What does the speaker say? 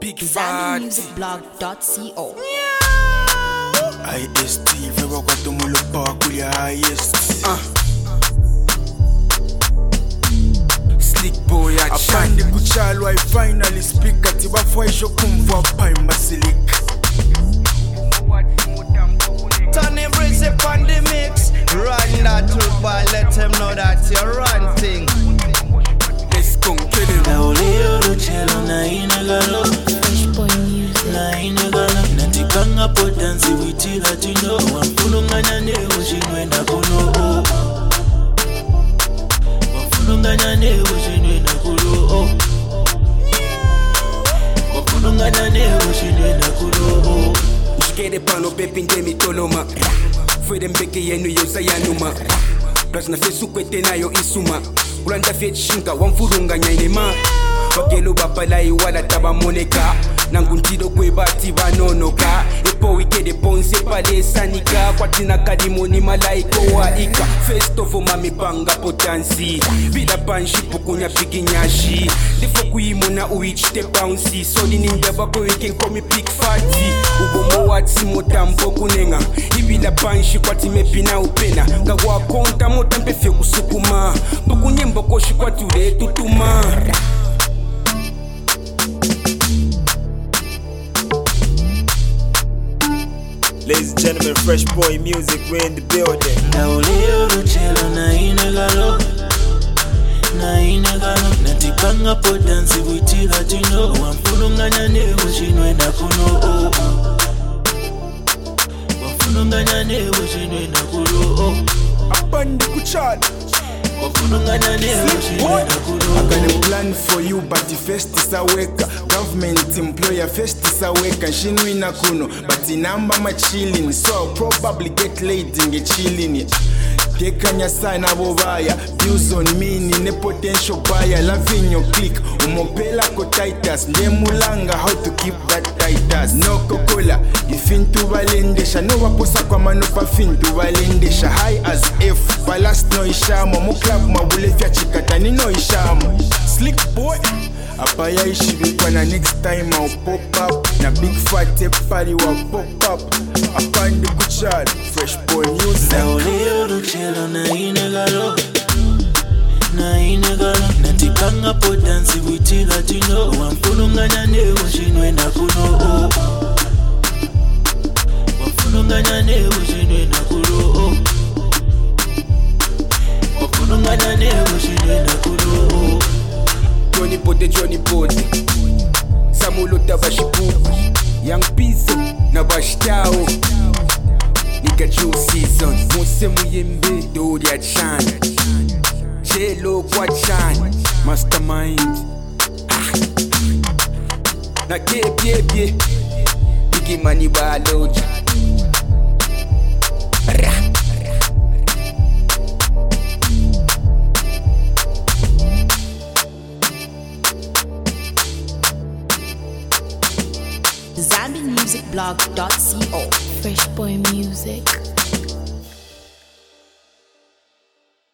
Big Fat ZambianMusicBlog.co. IST, vewa kwa tumulo pa kulia IST. Slick boy at Apandi kuchalo, I finally speak at Ibafwaisho kumva pai masilik. Tony Breeze upon the mix. Run that truth, boy, let him know that you run thing. Let's go kill him. Fresh Boy Music. Natikanga potensi witila tino wamfununganya newo shinwenda kuno wamfununganya newo shinwenda kuno wamfununganya newo shinwenda kuno Ushikere pano pepi ndemi toloma Fwede mbeke yenu yosa yanuma Plasna fesu kwete nayo isuma Ulanda fechinga wamfurunganya inema Wakelo bapalai wala taba moneka Nanguntido kwe bati vanonoka Epo wikede ponse pale sanika Kwa tina kadimoni malaiko wa ika Festovo mami panga potansi Vila panshi pukunya piginyashi Defo kuimona uichite bouncy Soli ninja bako weken komi big fati Ubomo watsi motambo kunenga Ibila panshi kwa time pina upena Kagwa konta motampe fyo kusukuma Pukunye mbokoshi kwa ture tutuma Ladies and gentlemen, Fresh Boy Music, we're in the building. Natikanga potensi witila tino wamfununganya newo shinwenda kuno wamfununganya newo shinwenda kuno Apandi kuchalo. wamfununganya newo shinwenda kuno I got a plan for you, but the first is a weka. Government employer first is a weka. Shinwina kuno, but the number my chilling, so I'll probably get laid in the chilling. Tekanya sign abobaya, views on me ni potential buyer. Loving your click, umopela ko Titus. Ndemulanga how to keep that Titus. No Coca-Cola, ifintu valendesha. No waposa kwa manopa fintu valendesha. High as F, balast no ishamo. Mo club mabulefya chikatani no ishamo. Slick boy, apaya ishibikwana next time I'll pop up. Na big fat tape party will pop up. Apandi kuchad, Fresh Boy Music. Natikanga potensi witila tino wamfununganya newo shinwenda kuno wamfununganya newo shinwenda kuno wamfununganya newo shinwenda kuno Johnny Pote Samulo tabashipu Young Pizzo na bashtao Nika Joe Season Mose Muyembe Doria Chan Jelo kwa Chan Mastermind Na kebye Bigi Mani Baloja ZambianMusicBlog.co. Fresh Boy Music.